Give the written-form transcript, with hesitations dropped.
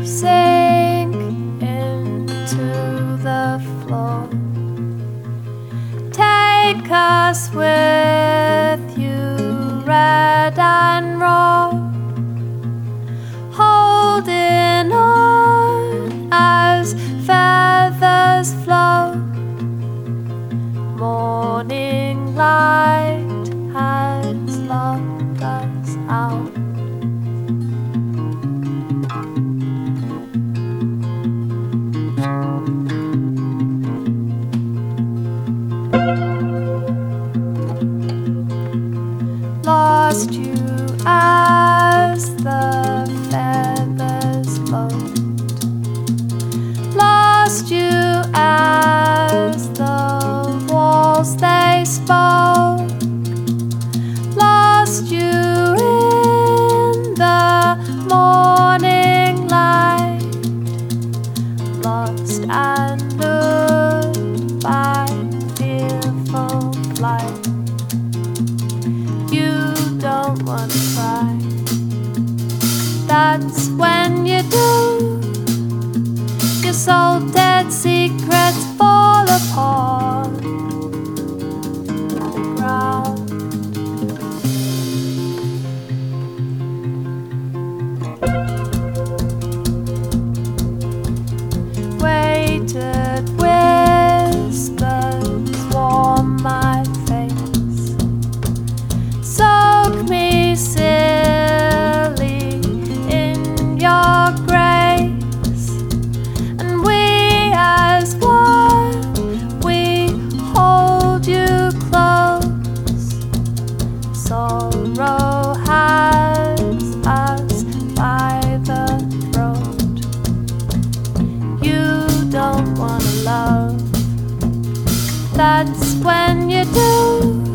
sink into the floor. Take us with you, red and raw, holding on as feathers float. Morning light has locked us out. Lost you as the feathers float. Lost you as the walls they spoke. Lost you in the morning light. Lost and lured by fearful flight. You don't want to cry. That's when you do. Your salted secrets fall upon the ground. Weighted whispers warm my face. Soak me silly in your grace, and we as one, we hold you close. Sorrow has us by the throat. You don't wanna love. That's when you do.